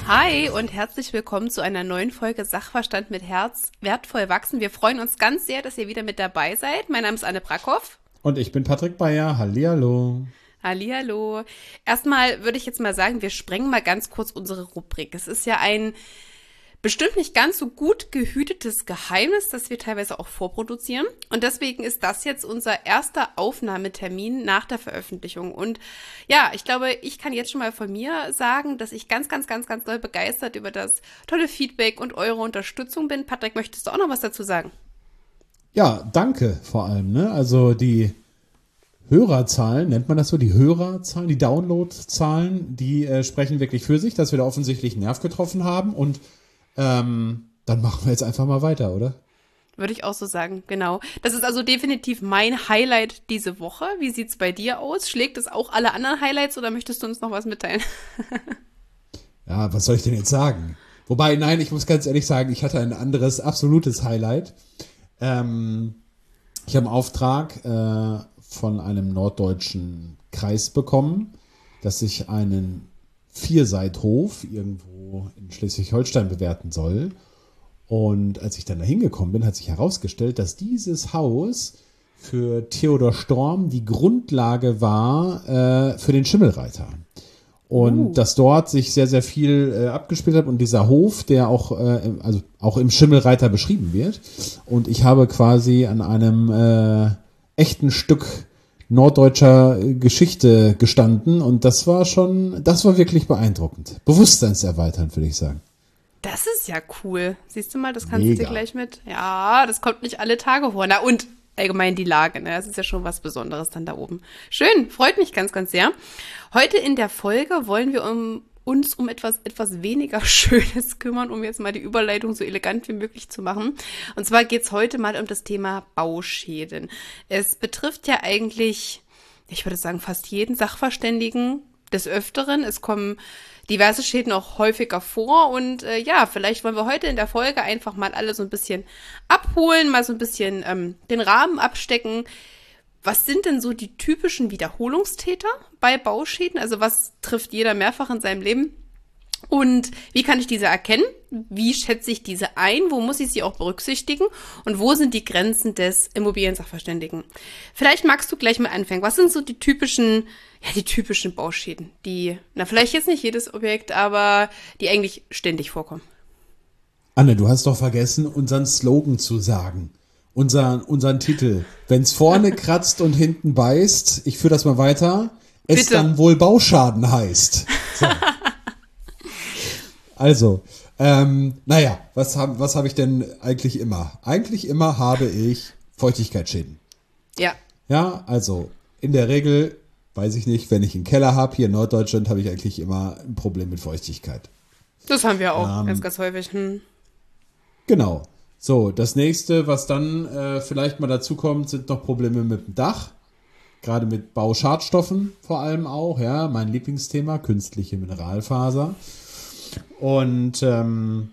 Hi und herzlich willkommen zu einer neuen Folge Sachverstand mit Herz, wertvoll wachsen. Wir freuen uns ganz sehr, dass ihr wieder mit dabei seid. Mein Name ist Anne Brackhoff. Und ich bin Patrick Bayer. Hallihallo. Hallihallo. Erstmal würde ich jetzt mal sagen, wir sprengen mal ganz kurz unsere Rubrik. Es ist ja ein bestimmt nicht ganz so gut gehütetes Geheimnis, das wir teilweise auch vorproduzieren. Und deswegen ist das jetzt unser erster Aufnahmetermin nach der Veröffentlichung. Und ja, ich glaube, ich kann jetzt schon mal von mir sagen, dass ich ganz doll begeistert über das tolle Feedback und eure Unterstützung bin. Patrick, möchtest du auch noch was dazu sagen? Ja, danke vor allem. Ne? Also die Hörerzahlen, nennt man das so, die Hörerzahlen, die Downloadzahlen, die sprechen wirklich für sich, dass wir da offensichtlich einen Nerv getroffen haben. Und dann machen wir jetzt einfach mal weiter, oder? Würde ich auch so sagen, genau. Das ist also definitiv mein Highlight diese Woche. Wie sieht's bei dir aus? Schlägt es auch alle anderen Highlights oder möchtest du uns noch was mitteilen? Ja, was soll ich denn jetzt sagen? Wobei, nein, ich muss ganz ehrlich sagen, ich hatte ein anderes, absolutes Highlight. Ich habe einen Auftrag von einem norddeutschen Kreis bekommen, dass ich einen Vierseithof irgendwo in Schleswig-Holstein bewerten soll. Und als ich dann da hingekommen bin, hat sich herausgestellt, dass dieses Haus für Theodor Storm die Grundlage war für den Schimmelreiter. Und dass dort sich sehr, sehr viel abgespielt hat und dieser Hof, der auch, also auch im Schimmelreiter beschrieben wird. Und ich habe quasi an einem echten Stück norddeutscher Geschichte gestanden und das war wirklich beeindruckend. Bewusstseinserweiternd, würde ich sagen. Das ist ja cool. Siehst du mal, das kannst du dir gleich mit. Ja, das kommt nicht alle Tage vor. Na und allgemein die Lage, ne? Das ist ja schon was Besonderes dann da oben. Schön, freut mich ganz sehr. Heute in der Folge wollen wir uns um etwas weniger Schönes kümmern, um jetzt mal die Überleitung so elegant wie möglich zu machen. Und zwar geht's heute mal um das Thema Bauschäden. Es betrifft ja eigentlich, ich würde sagen, fast jeden Sachverständigen des Öfteren. Es kommen diverse Schäden auch häufiger vor und ja, vielleicht wollen wir heute in der Folge einfach mal alle so ein bisschen abholen, mal so ein bisschen den Rahmen abstecken. Was sind denn so die typischen Wiederholungstäter bei Bauschäden? Also was trifft jeder mehrfach in seinem Leben? Und wie kann ich diese erkennen? Wie schätze ich diese ein? Wo muss ich sie auch berücksichtigen? Und wo sind die Grenzen des Immobilien-Sachverständigen? Vielleicht magst du gleich mal anfangen. Was sind so die typischen Bauschäden, die, vielleicht jetzt nicht jedes Objekt, aber die eigentlich ständig vorkommen? Anne, du hast doch vergessen, unseren Slogan zu sagen. Unseren Titel. Wenn's vorne kratzt und hinten beißt, ich führe das mal weiter, es Bitte. Dann wohl Bauschaden heißt. So. Also, was hab ich denn eigentlich immer? Eigentlich immer habe ich Feuchtigkeitsschäden. Ja. Ja, also in der Regel, weiß ich nicht, wenn ich einen Keller habe, hier in Norddeutschland, habe ich eigentlich immer ein Problem mit Feuchtigkeit. Das haben wir auch ganz häufig. Genau. So, das nächste, was dann vielleicht mal dazu kommt, sind noch Probleme mit dem Dach. Gerade mit Bauschadstoffen vor allem auch. Ja, mein Lieblingsthema, künstliche Mineralfaser. Und dann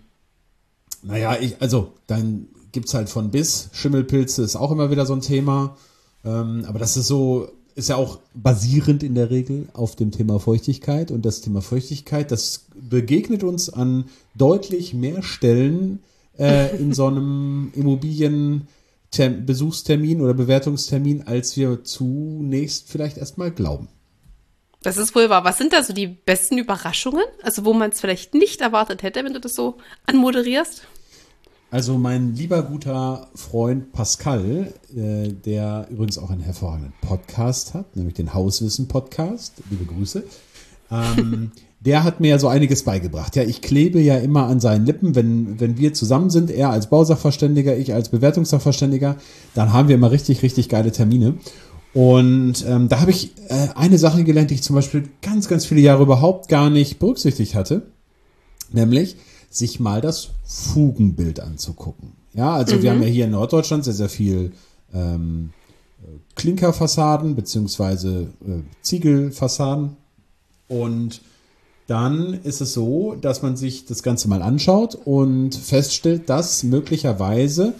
gibt's halt von bis. Schimmelpilze ist auch immer wieder so ein Thema. Aber das ist ja auch basierend in der Regel auf dem Thema Feuchtigkeit. Und das Thema Feuchtigkeit, das begegnet uns an deutlich mehr Stellen in so einem Immobilienbesuchstermin oder Bewertungstermin, als wir zunächst vielleicht erstmal glauben. Das ist wohl wahr. Was sind da so die besten Überraschungen? Also wo man es vielleicht nicht erwartet hätte, wenn du das so anmoderierst? Also mein lieber guter Freund Pascal, der übrigens auch einen hervorragenden Podcast hat, nämlich den Hauswissen-Podcast, liebe Grüße, der hat mir ja so einiges beigebracht. Ja, ich klebe ja immer an seinen Lippen, wenn wir zusammen sind, er als Bausachverständiger, ich als Bewertungssachverständiger, dann haben wir immer richtig geile Termine. Und da habe ich eine Sache gelernt, die ich zum Beispiel ganz viele Jahre überhaupt gar nicht berücksichtigt hatte, nämlich sich mal das Fugenbild anzugucken. Ja, also wir haben ja hier in Norddeutschland sehr viel Klinkerfassaden beziehungsweise Ziegelfassaden. Und dann ist es so, dass man sich das Ganze mal anschaut und feststellt, dass möglicherweise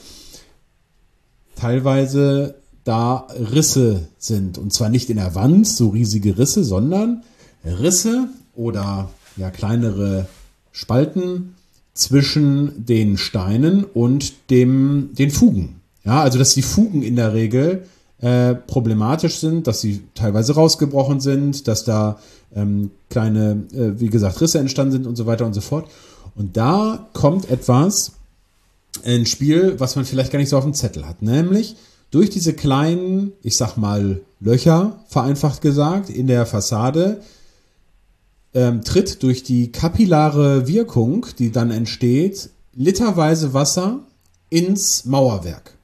teilweise da Risse sind. Und zwar nicht in der Wand, so riesige Risse, sondern Risse oder ja kleinere Spalten zwischen den Steinen und den Fugen. Ja, also dass die Fugen in der Regel problematisch sind, dass sie teilweise rausgebrochen sind, dass da kleine, wie gesagt, Risse entstanden sind und so weiter und so fort. Und da kommt etwas ins Spiel, was man vielleicht gar nicht so auf dem Zettel hat. Nämlich durch diese kleinen, ich sag mal, Löcher, vereinfacht gesagt, in der Fassade, tritt durch die kapillare Wirkung, die dann entsteht, literweise Wasser ins Mauerwerk.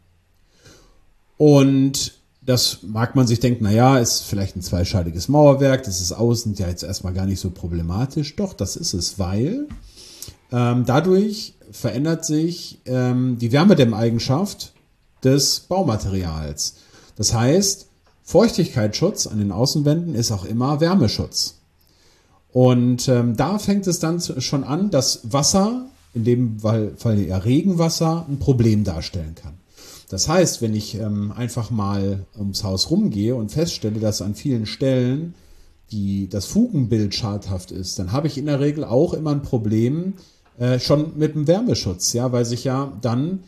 Und das mag man sich denken, naja, ist vielleicht ein zweischaliges Mauerwerk, das ist außen ja jetzt erstmal gar nicht so problematisch. Doch, das ist es, weil dadurch verändert sich die Wärmedämmeigenschaft des Baumaterials. Das heißt, Feuchtigkeitsschutz an den Außenwänden ist auch immer Wärmeschutz. Und da fängt es dann schon an, dass Wasser, in dem Fall ja Regenwasser, ein Problem darstellen kann. Das heißt, wenn ich einfach mal ums Haus rumgehe und feststelle, dass an vielen Stellen das Fugenbild schadhaft ist, dann habe ich in der Regel auch immer ein Problem schon mit dem Wärmeschutz, ja, weil sich ja dann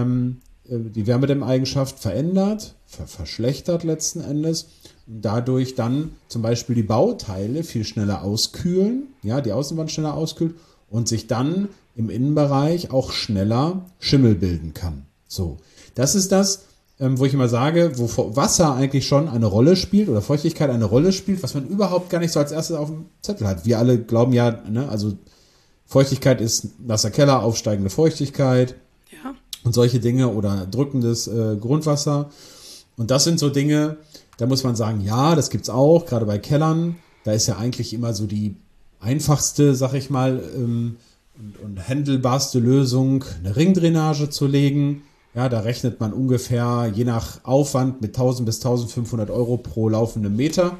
die Wärmedämmeigenschaft verändert, verschlechtert letzten Endes und dadurch dann zum Beispiel die Bauteile viel schneller auskühlen, ja, die Außenwand schneller auskühlt und sich dann im Innenbereich auch schneller Schimmel bilden kann. So. Das ist das, wo ich immer sage, wo Wasser eigentlich schon eine Rolle spielt oder Feuchtigkeit eine Rolle spielt, was man überhaupt gar nicht so als erstes auf dem Zettel hat. Wir alle glauben ja, ne, also Feuchtigkeit ist nasser Keller, aufsteigende Feuchtigkeit und solche Dinge oder drückendes Grundwasser. Und das sind so Dinge, da muss man sagen, ja, das gibt's auch, gerade bei Kellern. Da ist ja eigentlich immer so die einfachste, sag ich mal, und händelbarste Lösung, eine Ringdrainage zu legen. Ja, da rechnet man ungefähr, je nach Aufwand, mit 1.000 bis 1.500 Euro pro laufenden Meter,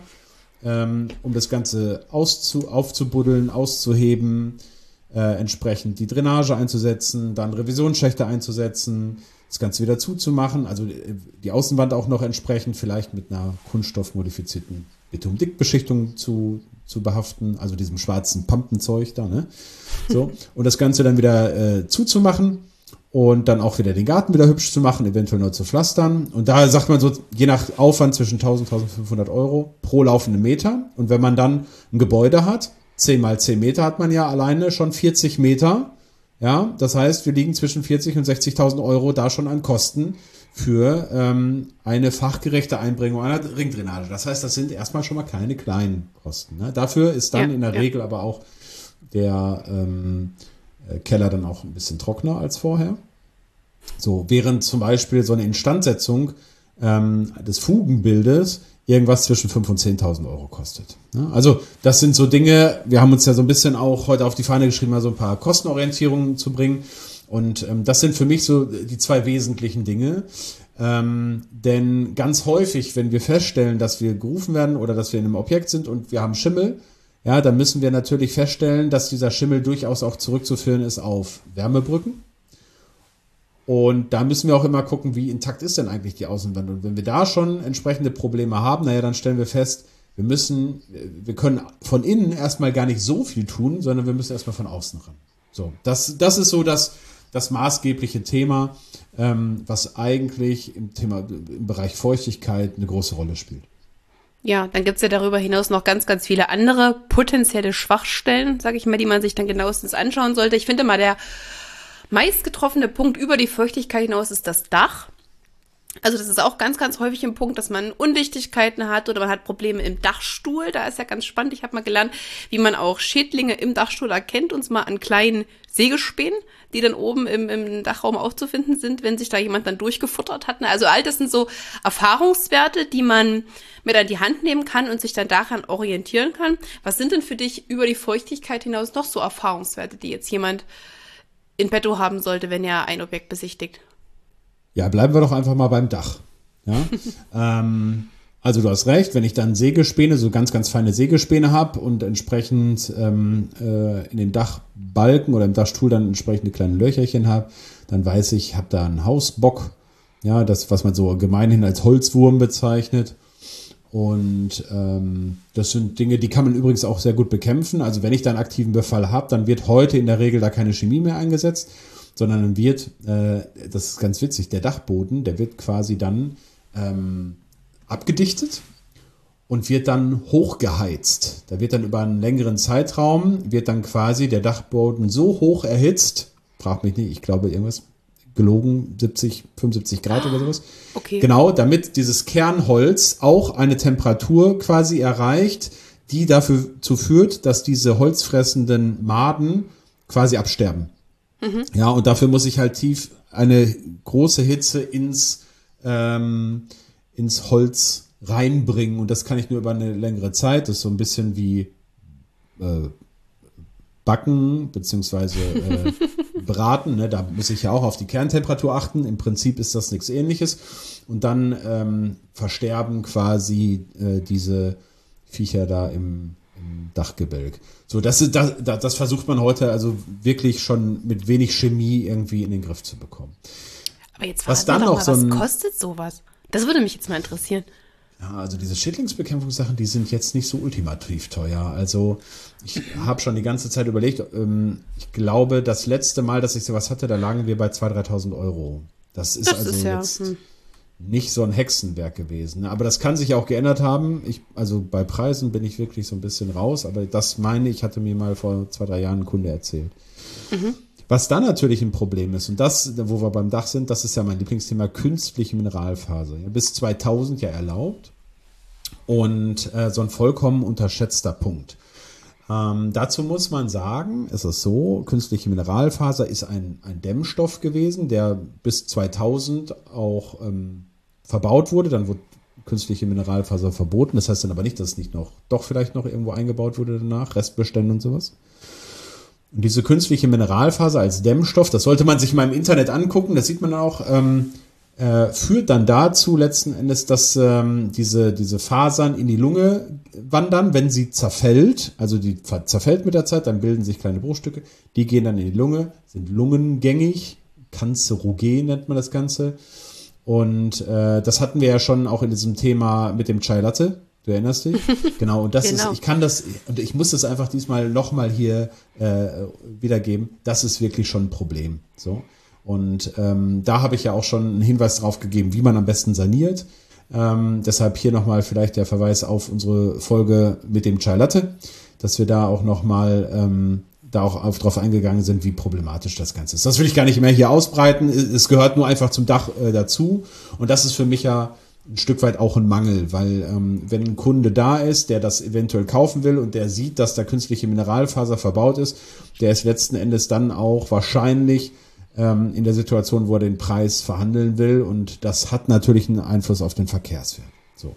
um das Ganze aufzubuddeln, auszuheben, entsprechend die Drainage einzusetzen, dann Revisionsschächte einzusetzen, das Ganze wieder zuzumachen, also die Außenwand auch noch entsprechend vielleicht mit einer kunststoffmodifizierten Betondickbeschichtung zu behaften, also diesem schwarzen Pampenzeug da, ne? So, und das Ganze dann wieder zuzumachen und dann auch wieder den Garten wieder hübsch zu machen, eventuell nur zu pflastern. Und da sagt man so, je nach Aufwand zwischen 1.000 und 1.500 Euro pro laufenden Meter. Und wenn man dann ein Gebäude hat, 10 mal 10 Meter hat man ja alleine schon 40 Meter. Ja, das heißt, wir liegen zwischen 40.000 und 60.000 Euro da schon an Kosten für eine fachgerechte Einbringung einer Ringdrainage. Das heißt, das sind erstmal schon mal keine kleinen Kosten. Ne? Dafür ist dann in der Regel aber auch der Keller dann auch ein bisschen trockener als vorher. So, während zum Beispiel so eine Instandsetzung des Fugenbildes irgendwas zwischen 5.000 und 10.000 Euro kostet. Ja, also das sind so Dinge, wir haben uns ja so ein bisschen auch heute auf die Fahne geschrieben, mal so ein paar Kostenorientierungen zu bringen. Und das sind für mich so die zwei wesentlichen Dinge. Denn ganz häufig, wenn wir feststellen, dass wir gerufen werden oder dass wir in einem Objekt sind und wir haben Schimmel, ja, dann müssen wir natürlich feststellen, dass dieser Schimmel durchaus auch zurückzuführen ist auf Wärmebrücken. Und da müssen wir auch immer gucken, wie intakt ist denn eigentlich die Außenwand. Und wenn wir da schon entsprechende Probleme haben, naja, dann stellen wir fest, wir können von innen erstmal gar nicht so viel tun, sondern wir müssen erstmal von außen ran. So, das ist so das maßgebliche Thema, was eigentlich im Bereich Feuchtigkeit eine große Rolle spielt. Ja, dann gibt's ja darüber hinaus noch ganz, ganz viele andere potenzielle Schwachstellen, sage ich mal, die man sich dann genauestens anschauen sollte. Ich finde mal, der meist getroffene Punkt über die Feuchtigkeit hinaus ist das Dach. Also das ist auch ganz, ganz häufig ein Punkt, dass man Undichtigkeiten hat oder man hat Probleme im Dachstuhl. Da ist ja ganz spannend. Ich habe mal gelernt, wie man auch Schädlinge im Dachstuhl erkennt, und zwar an kleinen Sägespänen, die dann oben im Dachraum aufzufinden sind, wenn sich da jemand dann durchgefuttert hat. Also all das sind so Erfahrungswerte, die man mit an die Hand nehmen kann und sich dann daran orientieren kann. Was sind denn für dich über die Feuchtigkeit hinaus noch so Erfahrungswerte, die jetzt jemand in petto haben sollte, wenn er ein Objekt besichtigt? Ja, bleiben wir doch einfach mal beim Dach. Ja? Also du hast recht, wenn ich dann Sägespäne, so ganz, ganz feine Sägespäne habe und entsprechend in den Dachbalken oder im Dachstuhl dann entsprechende kleine Löcherchen habe, dann weiß ich habe da einen Hausbock, ja, das, was man so gemeinhin als Holzwurm bezeichnet. Und das sind Dinge, die kann man übrigens auch sehr gut bekämpfen. Also wenn ich da einen aktiven Befall habe, dann wird heute in der Regel da keine Chemie mehr eingesetzt, sondern dann wird, das ist ganz witzig, der Dachboden, der wird quasi dann abgedichtet und wird dann hochgeheizt. Da wird dann über einen längeren Zeitraum, wird dann quasi der Dachboden so hoch erhitzt, frag mich nicht, ich glaube irgendwas, gelogen 70, 75 Grad oder sowas. Okay. Genau, damit dieses Kernholz auch eine Temperatur quasi erreicht, die dazu führt, dass diese holzfressenden Maden quasi absterben. Mhm. Ja, und dafür muss ich halt tief eine große Hitze ins Holz reinbringen. Und das kann ich nur über eine längere Zeit. Das ist so ein bisschen wie Backen beziehungsweise braten, ne? Da muss ich ja auch auf die Kerntemperatur achten. Im Prinzip ist das nichts Ähnliches. Und dann versterben quasi diese Viecher da im Dachgebälk. So, das versucht man heute also wirklich schon mit wenig Chemie irgendwie in den Griff zu bekommen. Aber jetzt was kostet sowas? Das würde mich jetzt mal interessieren. Ja, also diese Schädlingsbekämpfungssachen, die sind jetzt nicht so ultimativ teuer. Also ich habe schon die ganze Zeit überlegt, ich glaube, das letzte Mal, dass ich sowas hatte, da lagen wir bei 2.000, 3.000 Euro. Das ist jetzt nicht so ein Hexenwerk gewesen. Aber das kann sich auch geändert haben. Also bei Preisen bin ich wirklich so ein bisschen raus, aber das meine ich, hatte mir mal vor 2, 3 Jahren ein Kunde erzählt. Mhm. Was dann natürlich ein Problem ist, und das, wo wir beim Dach sind, das ist ja mein Lieblingsthema, künstliche Mineralfaser. Ja, bis 2000 ja erlaubt und so ein vollkommen unterschätzter Punkt. Dazu muss man sagen, es ist so, künstliche Mineralfaser ist ein Dämmstoff gewesen, der bis 2000 auch verbaut wurde. Dann wurde künstliche Mineralfaser verboten. Das heißt dann aber nicht, dass es nicht vielleicht noch irgendwo eingebaut wurde danach, Restbestände und sowas. Und diese künstliche Mineralfaser als Dämmstoff, das sollte man sich mal im Internet angucken, das sieht man auch, führt dann dazu letzten Endes, dass diese Fasern in die Lunge wandern, wenn sie zerfällt. Also die zerfällt mit der Zeit, dann bilden sich kleine Bruchstücke, die gehen dann in die Lunge, sind lungengängig, kanzerogen nennt man das Ganze. Und das hatten wir ja schon auch in diesem Thema mit dem Chai Latte. Du erinnerst dich? Genau, und ich muss das einfach diesmal nochmal hier wiedergeben. Das ist wirklich schon ein Problem. So. Und da habe ich ja auch schon einen Hinweis drauf gegeben, wie man am besten saniert. Deshalb hier nochmal vielleicht der Verweis auf unsere Folge mit dem Chai Latte, dass wir da auch nochmal drauf eingegangen sind, wie problematisch das Ganze ist. Das will ich gar nicht mehr hier ausbreiten. Es gehört nur einfach zum Dach dazu. Und das ist für mich ja ein Stück weit auch ein Mangel, weil wenn ein Kunde da ist, der das eventuell kaufen will und der sieht, dass da künstliche Mineralfaser verbaut ist, der ist letzten Endes dann auch wahrscheinlich in der Situation, wo er den Preis verhandeln will, und das hat natürlich einen Einfluss auf den Verkehrswert. So.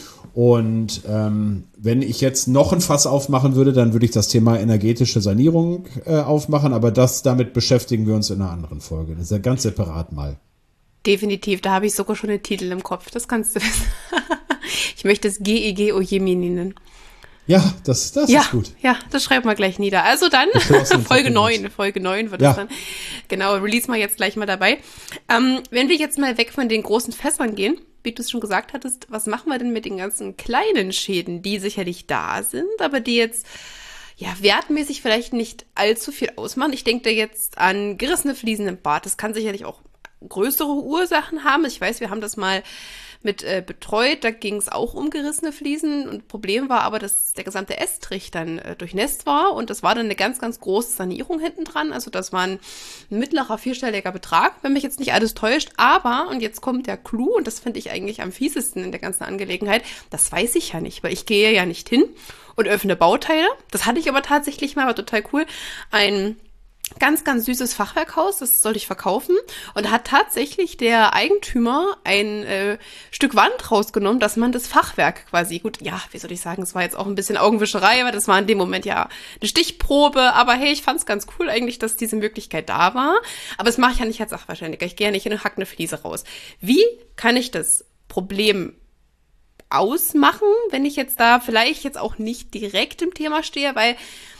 Und wenn ich jetzt noch ein Fass aufmachen würde, dann würde ich das Thema energetische Sanierung aufmachen, aber damit beschäftigen wir uns in einer anderen Folge. Das ist ja ganz separat mal. Definitiv, da habe ich sogar schon den Titel im Kopf, das kannst du wissen. Ich möchte es GEG Ojemini nennen. Ja, das ist gut. Ja, das schreiben wir gleich nieder. Also dann, Folge 9 wird es dann. Genau, Release mal jetzt gleich mal dabei. Wenn wir jetzt mal weg von den großen Fässern gehen, wie du es schon gesagt hattest, was machen wir denn mit den ganzen kleinen Schäden, die sicherlich da sind, aber die jetzt wertmäßig vielleicht nicht allzu viel ausmachen? Ich denke da jetzt an gerissene Fliesen im Bad. Das kann sicherlich auch größere Ursachen haben. Ich weiß, wir haben das mal mit betreut, da ging es auch um gerissene Fliesen, und Problem war aber, dass der gesamte Estrich dann durchnässt war, und das war dann eine ganz, ganz große Sanierung hinten dran. Also das war ein mittlerer 4-stelliger Betrag, wenn mich jetzt nicht alles täuscht, aber, und jetzt kommt der Clou, und das finde ich eigentlich am fiesesten in der ganzen Angelegenheit, das weiß ich ja nicht, weil ich gehe ja nicht hin und öffne Bauteile. Das hatte ich aber tatsächlich mal, war total cool, ein ganz, ganz süßes Fachwerkhaus, das sollte ich verkaufen, und da hat tatsächlich der Eigentümer ein Stück Wand rausgenommen, dass man das Fachwerk quasi, gut, wie soll ich sagen, es war jetzt auch ein bisschen Augenwischerei, aber das war in dem Moment ja eine Stichprobe, aber hey, ich fand es ganz cool eigentlich, dass diese Möglichkeit da war, aber das mache ich ja nicht als Sachverständiger, ich gehe ja nicht hin und hack eine Fliese raus. Wie kann ich das Problem ausmachen, wenn ich jetzt da vielleicht jetzt auch nicht direkt im Thema stehe, weil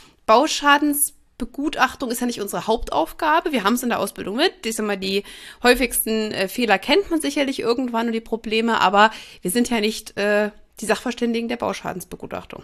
Begutachtung ist ja nicht unsere Hauptaufgabe. Wir haben es in der Ausbildung mit. Die häufigsten Fehler kennt man sicherlich irgendwann und die Probleme, aber wir sind ja nicht die Sachverständigen der Bauschadensbegutachtung.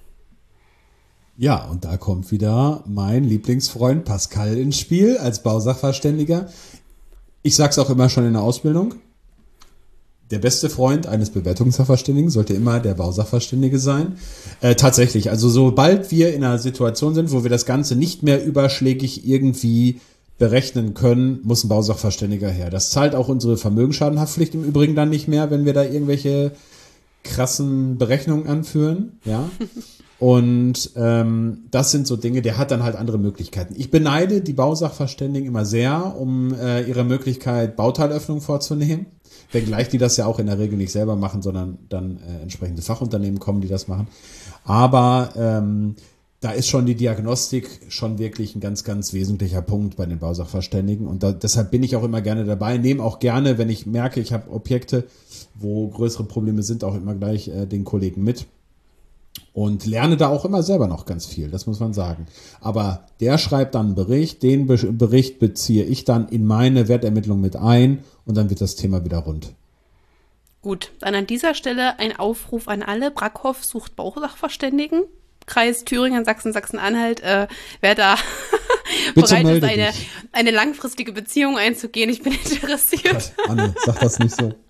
Ja, und da kommt wieder mein Lieblingsfreund Pascal ins Spiel als Bausachverständiger. Ich sag's auch immer schon in der Ausbildung. Der beste Freund eines Bewertungssachverständigen sollte immer der Bausachverständige sein. Tatsächlich, also sobald wir in einer Situation sind, wo wir das Ganze nicht mehr überschlägig irgendwie berechnen können, muss ein Bausachverständiger her. Das zahlt auch unsere Vermögensschadenhaftpflicht im Übrigen dann nicht mehr, wenn wir da irgendwelche krassen Berechnungen anführen, ja. Und das sind so Dinge, der hat dann halt andere Möglichkeiten. Ich beneide die Bausachverständigen immer sehr, um ihre Möglichkeit, Bauteilöffnung vorzunehmen. Wenngleich die das ja auch in der Regel nicht selber machen, sondern dann entsprechende Fachunternehmen kommen, die das machen. Aber da ist schon die Diagnostik schon wirklich ein ganz, ganz wesentlicher Punkt bei den Bausachverständigen. Und deshalb bin ich auch immer gerne dabei. Nehme auch gerne, wenn ich merke, ich habe Objekte, wo größere Probleme sind, auch immer gleich den Kollegen mit. Und lerne da auch immer selber noch ganz viel, das muss man sagen. Aber der schreibt dann einen Bericht, den Bericht beziehe ich dann in meine Wertermittlung mit ein und dann wird das Thema wieder rund. Gut, dann an dieser Stelle ein Aufruf an alle. Brackhoff sucht Bausachverständigen. Kreis Thüringen, Sachsen, Sachsen-Anhalt. Wer da bereit ist, eine langfristige Beziehung einzugehen, ich bin interessiert. Gott, Anne, sag das nicht so.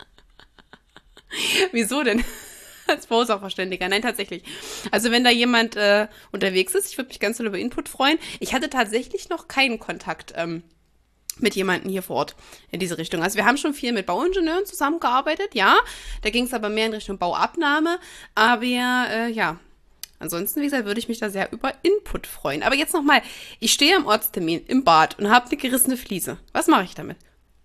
Wieso denn? Als Bausachverständiger. Nein, tatsächlich. Also wenn da jemand unterwegs ist, ich würde mich ganz doll über Input freuen. Ich hatte tatsächlich noch keinen Kontakt mit jemandem hier vor Ort in diese Richtung. Also wir haben schon viel mit Bauingenieuren zusammengearbeitet, ja. Da ging es aber mehr in Richtung Bauabnahme. Aber ja, ansonsten, wie gesagt, würde ich mich da sehr über Input freuen. Aber jetzt nochmal, ich stehe am Ortstermin im Bad und habe eine gerissene Fliese. Was mache ich damit?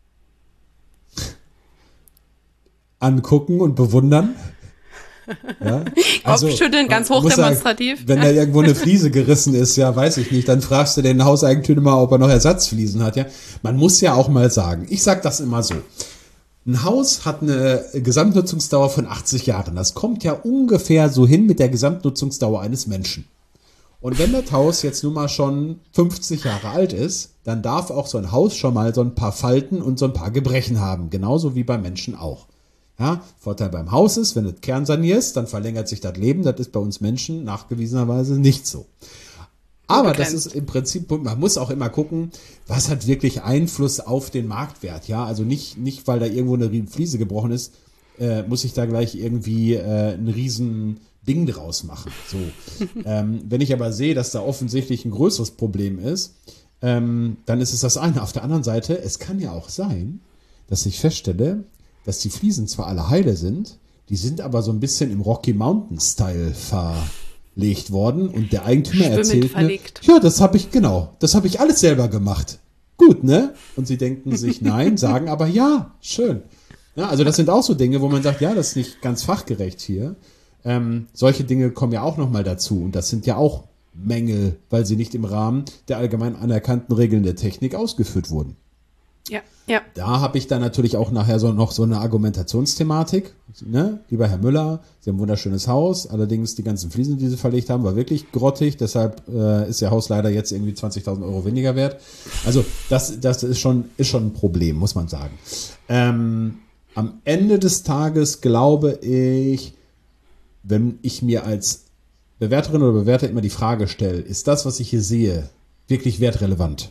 Angucken und bewundern. Ja? Also, Kopfschütteln, ganz hochdemonstrativ. Sagen, wenn da irgendwo eine Fliese gerissen ist, ja, weiß ich nicht, dann fragst du den Hauseigentümer, ob er noch Ersatzfliesen hat, ja. Man muss ja auch mal sagen, ich sag das immer so. Ein Haus hat eine Gesamtnutzungsdauer von 80 Jahren. Das kommt ja ungefähr so hin mit der Gesamtnutzungsdauer eines Menschen. Und wenn das Haus jetzt nun mal schon 50 Jahre alt ist, dann darf auch so ein Haus schon mal so ein paar Falten und so ein paar Gebrechen haben. Genauso wie beim Menschen auch. Ja, Vorteil beim Haus ist, wenn du kernsanierst, dann verlängert sich das Leben. Das ist bei uns Menschen nachgewiesenerweise nicht so. Aber das ist im Prinzip, man muss auch immer gucken, was hat wirklich Einfluss auf den Marktwert. Ja, also nicht weil da irgendwo eine Fliese gebrochen ist, muss ich da gleich irgendwie ein riesen Ding draus machen. So. Wenn ich aber sehe, dass da offensichtlich ein größeres Problem ist, dann ist es das eine. Auf der anderen Seite, es kann ja auch sein, dass ich feststelle, dass die Fliesen zwar alle heile sind, die sind aber so ein bisschen im Rocky Mountain Style verlegt worden und der Eigentümer erzählt mir, ja, das habe ich alles selber gemacht. Gut, ne? Und sie denken sich nein, sagen aber ja, schön. Ja, also das sind auch so Dinge, wo man sagt, ja, das ist nicht ganz fachgerecht hier. Solche Dinge kommen ja auch nochmal dazu und das sind ja auch Mängel, weil sie nicht im Rahmen der allgemein anerkannten Regeln der Technik ausgeführt wurden. Ja, ja. Da habe ich dann natürlich auch nachher noch so eine Argumentationsthematik. Ne? Lieber Herr Müller, Sie haben ein wunderschönes Haus, allerdings die ganzen Fliesen, die Sie verlegt haben, war wirklich grottig, deshalb ist Ihr Haus leider jetzt irgendwie 20.000 Euro weniger wert. Also das ist schon ein Problem, muss man sagen. Am Ende des Tages glaube ich, wenn ich mir als Bewerterin oder Bewerter immer die Frage stelle, ist das, was ich hier sehe, wirklich wertrelevant?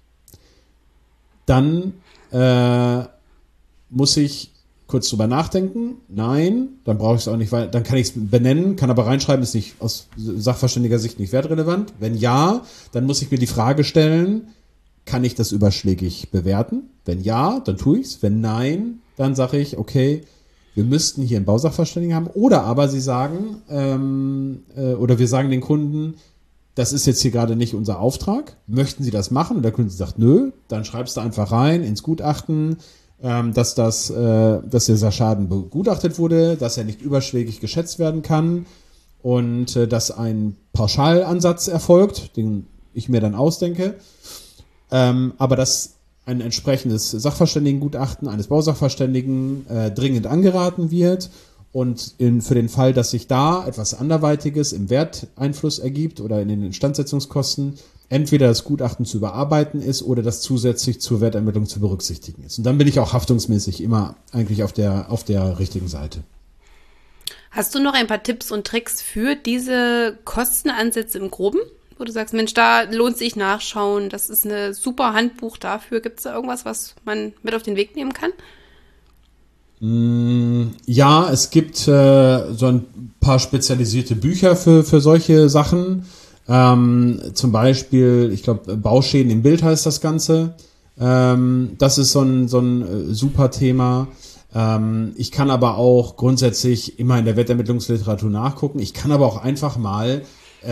Dann muss ich kurz drüber nachdenken. Nein, dann brauche ich es auch nicht, weil dann kann ich es benennen, kann aber reinschreiben, ist nicht aus sachverständiger Sicht nicht wertrelevant. Wenn ja, dann muss ich mir die Frage stellen, kann ich das überschlägig bewerten? Wenn ja, dann tue ich es. Wenn nein, dann sage ich, okay, wir müssten hier einen Bausachverständigen haben. Oder aber sie sagen, oder wir sagen den Kunden, das ist jetzt hier gerade nicht unser Auftrag. Möchten Sie das machen? Und der Kunde sagt, nö. Dann schreibst du einfach rein ins Gutachten, dass dieser Schaden begutachtet wurde, dass er nicht überschlägig geschätzt werden kann und dass ein Pauschalansatz erfolgt, den ich mir dann ausdenke. Aber dass ein entsprechendes Sachverständigengutachten eines Bausachverständigen dringend angeraten wird. Und für den Fall, dass sich da etwas anderweitiges im Werteinfluss ergibt oder in den Instandsetzungskosten, entweder das Gutachten zu überarbeiten ist oder das zusätzlich zur Wertermittlung zu berücksichtigen ist. Und dann bin ich auch haftungsmäßig immer eigentlich auf der richtigen Seite. Hast du noch ein paar Tipps und Tricks für diese Kostenansätze im Groben? Wo du sagst, Mensch, da lohnt sich nachschauen, das ist eine super Handbuch dafür. Gibt es da irgendwas, was man mit auf den Weg nehmen kann? Ja, es gibt so ein paar spezialisierte Bücher für solche Sachen. Zum Beispiel, ich glaube, Bauschäden im Bild heißt das Ganze. Das ist so ein super Thema. Ich kann aber auch grundsätzlich immer in der Wettermittlungsliteratur nachgucken. Ich kann aber auch einfach mal,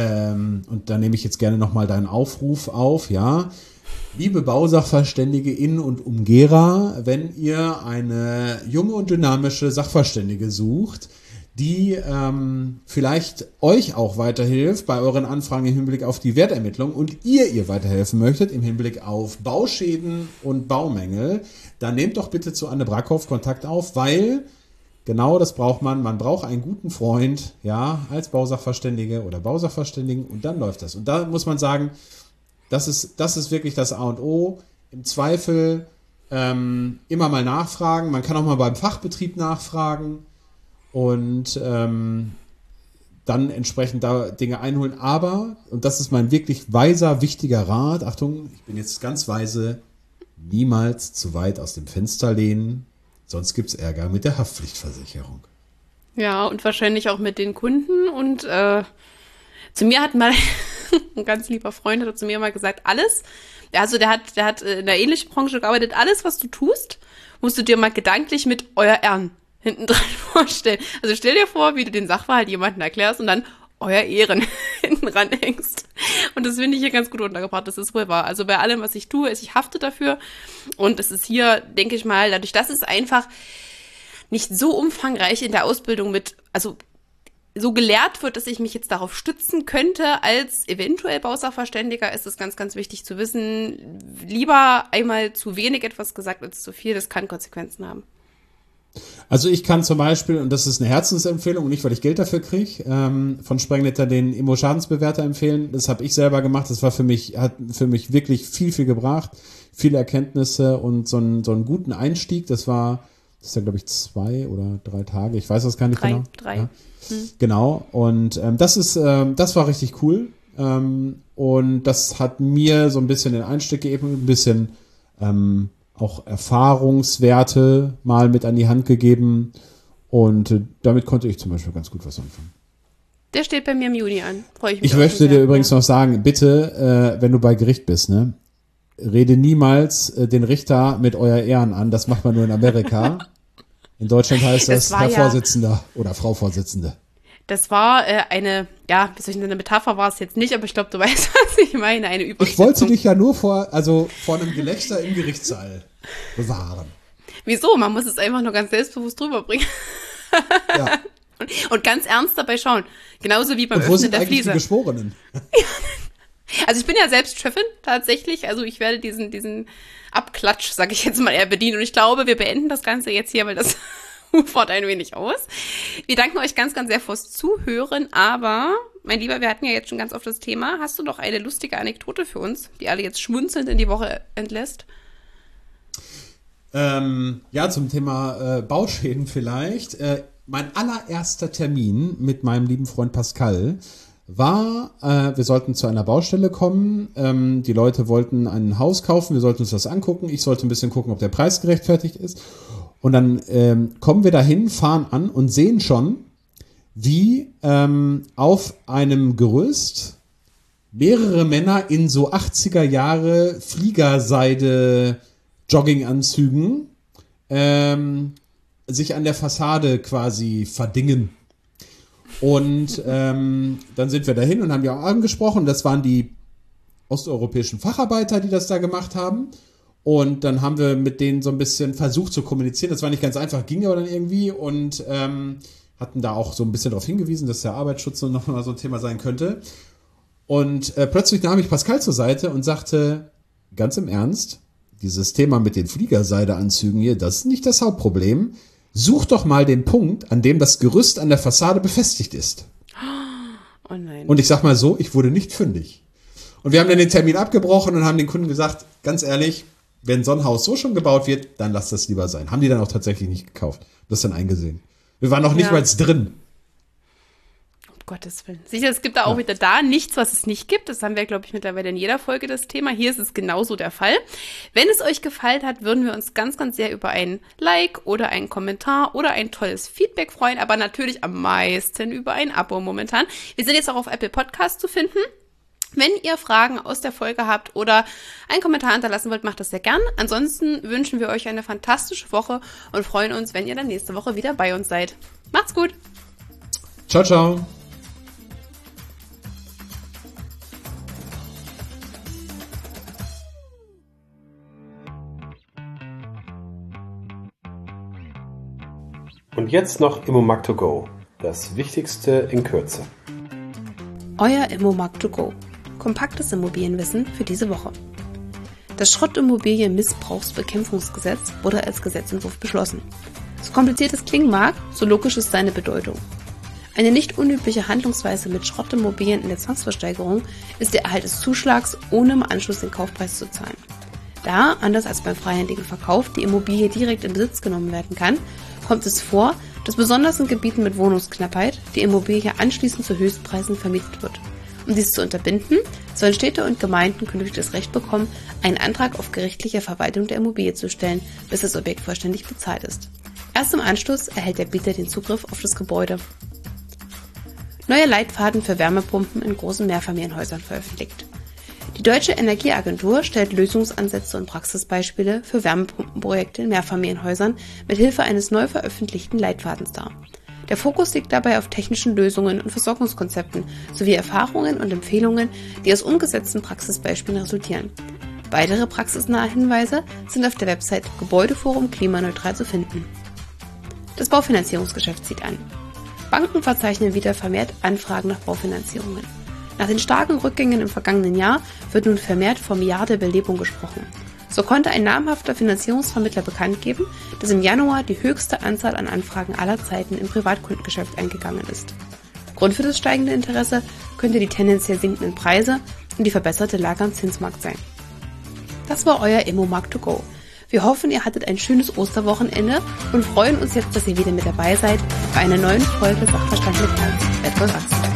und da nehme ich jetzt gerne nochmal deinen Aufruf auf, ja. Liebe Bausachverständige in und um Gera, wenn ihr eine junge und dynamische Sachverständige sucht, die vielleicht euch auch weiterhilft bei euren Anfragen im Hinblick auf die Wertermittlung und ihr weiterhelfen möchtet im Hinblick auf Bauschäden und Baumängel, dann nehmt doch bitte zu Anne Brackhoff Kontakt auf, weil genau das braucht man. Man braucht einen guten Freund, ja, als Bausachverständige oder Bausachverständigen und dann läuft das. Und da muss man sagen, das ist wirklich das A und O. Im Zweifel immer mal nachfragen. Man kann auch mal beim Fachbetrieb nachfragen und dann entsprechend da Dinge einholen. Aber, und das ist mein wirklich weiser, wichtiger Rat, Achtung, ich bin jetzt ganz weise, niemals zu weit aus dem Fenster lehnen, sonst gibt es Ärger mit der Haftpflichtversicherung. Ja, und wahrscheinlich auch mit den Kunden. Und zu mir hat mal ein ganz lieber Freund hat zu mir mal gesagt, alles, also der hat in einer ähnlichen Branche gearbeitet, alles, was du tust, musst du dir mal gedanklich mit euer Ehren hinten dran vorstellen. Also stell dir vor, wie du den Sachverhalt jemandem erklärst und dann euer Ehren hinten ranhängst. Und das finde ich hier ganz gut untergebracht, das ist wohl wahr. Also bei allem, was ich tue, ich hafte dafür. Und es ist hier, denke ich mal, dadurch, dass es einfach nicht so umfangreich in der Ausbildung also so gelehrt wird, dass ich mich jetzt darauf stützen könnte als eventuell Bausachverständiger, ist es ganz, ganz wichtig zu wissen, lieber einmal zu wenig etwas gesagt als zu viel, das kann Konsequenzen haben. Also ich kann zum Beispiel, und das ist eine Herzensempfehlung, nicht weil ich Geld dafür kriege, von Sprengnetter den Immo-Schadensbewerter empfehlen. Das habe ich selber gemacht. Das war hat für mich wirklich viel gebracht, viele Erkenntnisse und so einen guten Einstieg. Das ist ja, glaube ich, 2 oder 3 Tage. Ich weiß das gar nicht genau. 3. Ja. Genau. Und das war richtig cool. Und das hat mir so ein bisschen den Einstieg gegeben, ein bisschen auch Erfahrungswerte mal mit an die Hand gegeben und damit konnte ich zum Beispiel ganz gut was anfangen. Der steht bei mir im Juni an, freue ich mich. Ich möchte dir übrigens noch sagen, bitte, wenn du bei Gericht bist, ne, rede niemals den Richter mit euer Ehren an, das macht man nur in Amerika. In Deutschland heißt das Herr Vorsitzender oder Frau Vorsitzende. Das war eine Metapher war es jetzt nicht, aber ich glaube, du weißt, was ich meine, eine Übersetzung. Ich wollte dich ja nur vor einem Gelächter im Gerichtssaal bewahren. Wieso? Man muss es einfach nur ganz selbstbewusst drüber bringen. Ja. Und ganz ernst dabei schauen. Genauso wie beim Öffnen der Fliese. Die Geschworenen? Also ich bin ja selbst Chefin, tatsächlich. Also ich werde diesen Abklatsch, sage ich jetzt mal, eher bedienen. Und ich glaube, wir beenden das Ganze jetzt hier, weil das ufert ein wenig aus. Wir danken euch ganz, ganz sehr fürs Zuhören, aber, mein Lieber, wir hatten ja jetzt schon ganz oft das Thema. Hast du noch eine lustige Anekdote für uns, die alle jetzt schmunzelnd in die Woche entlässt? Ja, zum Thema Bauschäden vielleicht. Mein allererster Termin mit meinem lieben Freund Pascal war, wir sollten zu einer Baustelle kommen. Die Leute wollten ein Haus kaufen, wir sollten uns das angucken. Ich sollte ein bisschen gucken, ob der Preis gerechtfertigt ist. Und dann kommen wir dahin, fahren an und sehen schon, wie auf einem Gerüst mehrere Männer in so 80er Jahre Fliegerseide Jogginganzügen sich an der Fassade quasi verdingen. Und dann sind wir dahin und haben die auch angesprochen. Das waren die osteuropäischen Facharbeiter, die das da gemacht haben. Und dann haben wir mit denen so ein bisschen versucht zu kommunizieren. Das war nicht ganz einfach, ging aber dann irgendwie. Und hatten da auch so ein bisschen darauf hingewiesen, dass der Arbeitsschutz noch mal so ein Thema sein könnte. Und plötzlich nahm ich Pascal zur Seite und sagte, ganz im Ernst, dieses Thema mit den Fliegerseideanzügen hier, das ist nicht das Hauptproblem. Such doch mal den Punkt, an dem das Gerüst an der Fassade befestigt ist. Oh nein. Und ich sag mal so, ich wurde nicht fündig. Und wir haben dann den Termin abgebrochen und haben den Kunden gesagt, ganz ehrlich, wenn so ein Haus so schon gebaut wird, dann lass das lieber sein. Haben die dann auch tatsächlich nicht gekauft. Das dann eingesehen. Wir waren noch nicht mal drin. Gottes Willen. Sicher, es gibt da auch wieder nichts, was es nicht gibt. Das haben wir, glaube ich, mittlerweile in jeder Folge das Thema. Hier ist es genauso der Fall. Wenn es euch gefallen hat, würden wir uns ganz, ganz sehr über ein Like oder einen Kommentar oder ein tolles Feedback freuen, aber natürlich am meisten über ein Abo momentan. Wir sind jetzt auch auf Apple Podcasts zu finden. Wenn ihr Fragen aus der Folge habt oder einen Kommentar hinterlassen wollt, macht das sehr gern. Ansonsten wünschen wir euch eine fantastische Woche und freuen uns, wenn ihr dann nächste Woche wieder bei uns seid. Macht's gut. Ciao, ciao. Und jetzt noch Immomarkt2Go. Das Wichtigste in Kürze. Euer Immomarkt2Go. Kompaktes Immobilienwissen für diese Woche. Das Schrottimmobilien-Missbrauchsbekämpfungsgesetz wurde als Gesetzentwurf beschlossen. So kompliziert es klingen mag, so logisch ist seine Bedeutung. Eine nicht unübliche Handlungsweise mit Schrottimmobilien in der Zwangsversteigerung ist der Erhalt des Zuschlags, ohne im Anschluss den Kaufpreis zu zahlen. Da, anders als beim freihändigen Verkauf, die Immobilie direkt in Besitz genommen werden kann, kommt es vor, dass besonders in Gebieten mit Wohnungsknappheit die Immobilie anschließend zu Höchstpreisen vermietet wird. Um dies zu unterbinden, sollen Städte und Gemeinden künftig das Recht bekommen, einen Antrag auf gerichtliche Verwaltung der Immobilie zu stellen, bis das Objekt vollständig bezahlt ist. Erst im Anschluss erhält der Bieter den Zugriff auf das Gebäude. Neue Leitfaden für Wärmepumpen in großen Mehrfamilienhäusern veröffentlicht. Die Deutsche Energieagentur stellt Lösungsansätze und Praxisbeispiele für Wärmepumpenprojekte in Mehrfamilienhäusern mit Hilfe eines neu veröffentlichten Leitfadens dar. Der Fokus liegt dabei auf technischen Lösungen und Versorgungskonzepten sowie Erfahrungen und Empfehlungen, die aus umgesetzten Praxisbeispielen resultieren. Weitere praxisnahe Hinweise sind auf der Website Gebäudeforum klimaneutral zu finden. Das Baufinanzierungsgeschäft zieht an. Banken verzeichnen wieder vermehrt Anfragen nach Baufinanzierungen. Nach den starken Rückgängen im vergangenen Jahr wird nun vermehrt von Milliardenbelebung gesprochen. So konnte ein namhafter Finanzierungsvermittler bekannt geben, dass im Januar die höchste Anzahl an Anfragen aller Zeiten im Privatkundengeschäft eingegangen ist. Grund für das steigende Interesse könnte die tendenziell sinkenden Preise und die verbesserte Lage am Zinsmarkt sein. Das war euer Immomarkt2Go. Wir hoffen, ihr hattet ein schönes Osterwochenende und freuen uns jetzt, dass ihr wieder mit dabei seid bei einer neuen Folge Sachverstand mit Herz. Edward Axel.